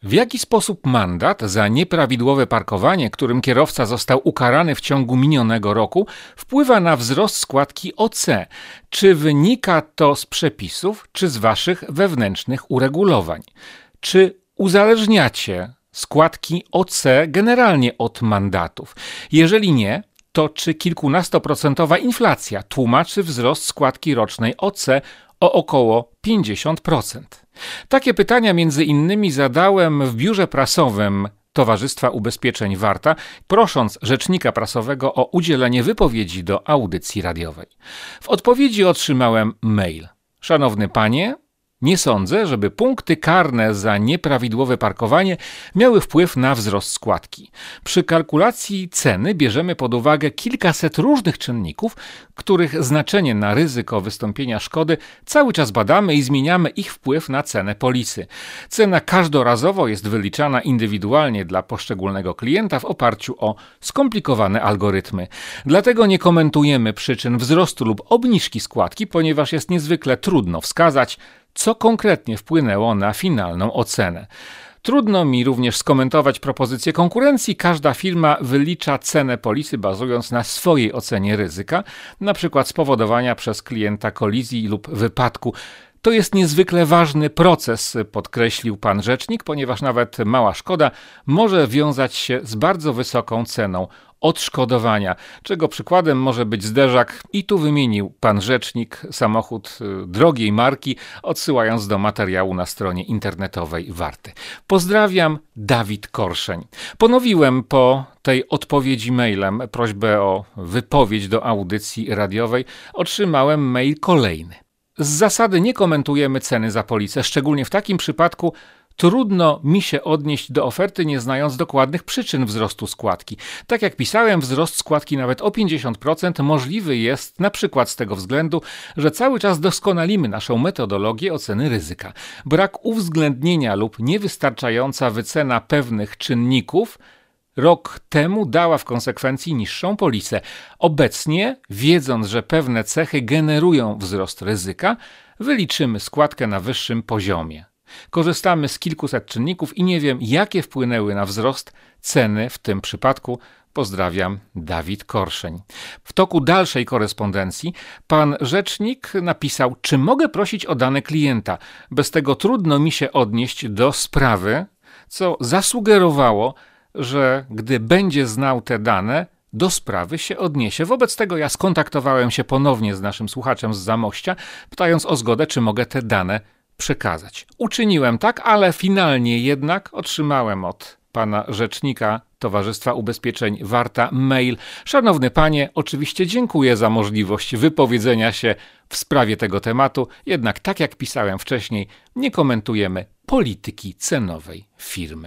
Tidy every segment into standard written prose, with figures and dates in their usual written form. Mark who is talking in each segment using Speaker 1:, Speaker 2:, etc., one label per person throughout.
Speaker 1: W jaki sposób mandat za nieprawidłowe parkowanie, którym kierowca został ukarany w ciągu minionego roku, wpływa na wzrost składki OC? Czy wynika to z przepisów, czy z waszych wewnętrznych uregulowań? Czy uzależniacie składki OC generalnie od mandatów? Jeżeli nie, to czy kilkunastoprocentowa inflacja tłumaczy wzrost składki rocznej OC o około 50%? Takie pytania między innymi zadałem w biurze prasowym Towarzystwa Ubezpieczeń Warta, prosząc rzecznika prasowego o udzielenie wypowiedzi do audycji radiowej. W odpowiedzi otrzymałem mail. Szanowny panie, nie sądzę, żeby punkty karne za nieprawidłowe parkowanie miały wpływ na wzrost składki. Przy kalkulacji ceny bierzemy pod uwagę kilkaset różnych czynników, których znaczenie na ryzyko wystąpienia szkody cały czas badamy i zmieniamy ich wpływ na cenę polisy. Cena każdorazowo jest wyliczana indywidualnie dla poszczególnego klienta w oparciu o skomplikowane algorytmy. Dlatego nie komentujemy przyczyn wzrostu lub obniżki składki, ponieważ jest niezwykle trudno wskazać, co konkretnie wpłynęło na finalną ocenę. Trudno mi również skomentować propozycje konkurencji. Każda firma wylicza cenę polisy bazując na swojej ocenie ryzyka, np. spowodowania przez klienta kolizji lub wypadku. To jest niezwykle ważny proces, podkreślił pan rzecznik, ponieważ nawet mała szkoda może wiązać się z bardzo wysoką ceną odszkodowania, czego przykładem może być zderzak i tu wymienił pan rzecznik samochód drogiej marki, odsyłając do materiału na stronie internetowej Warty. Pozdrawiam, Dawid Korszeń. Ponowiłem po tej odpowiedzi mailem prośbę o wypowiedź do audycji radiowej. Otrzymałem mail kolejny. Z zasady nie komentujemy ceny za polisę, szczególnie w takim przypadku trudno mi się odnieść do oferty, nie znając dokładnych przyczyn wzrostu składki. Tak jak pisałem, wzrost składki nawet o 50% możliwy jest na przykład z tego względu, że cały czas doskonalimy naszą metodologię oceny ryzyka. Brak uwzględnienia lub niewystarczająca wycena pewnych czynników rok temu dała w konsekwencji niższą polisę. Obecnie, wiedząc, że pewne cechy generują wzrost ryzyka, wyliczymy składkę na wyższym poziomie. Korzystamy z kilkuset czynników i nie wiem, jakie wpłynęły na wzrost ceny w tym przypadku. Pozdrawiam, Dawid Korszeń. W toku dalszej korespondencji pan rzecznik napisał, czy mogę prosić o dane klienta. Bez tego trudno mi się odnieść do sprawy, co zasugerowało, że gdy będzie znał te dane, do sprawy się odniesie. Wobec tego ja skontaktowałem się ponownie z naszym słuchaczem z Zamościa, pytając o zgodę, czy mogę te dane przekazać. Uczyniłem tak, ale finalnie jednak otrzymałem od pana rzecznika Towarzystwa Ubezpieczeń Warta mail. Szanowny panie, oczywiście dziękuję za możliwość wypowiedzenia się w sprawie tego tematu, jednak tak jak pisałem wcześniej, nie komentujemy polityki cenowej firmy.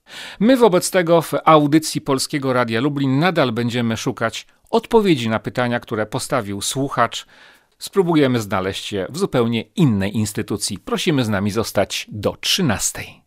Speaker 1: My wobec tego w audycji Polskiego Radia Lublin nadal będziemy szukać odpowiedzi na pytania, które postawił słuchacz. Spróbujemy znaleźć je w zupełnie innej instytucji. Prosimy z nami zostać do 13:00.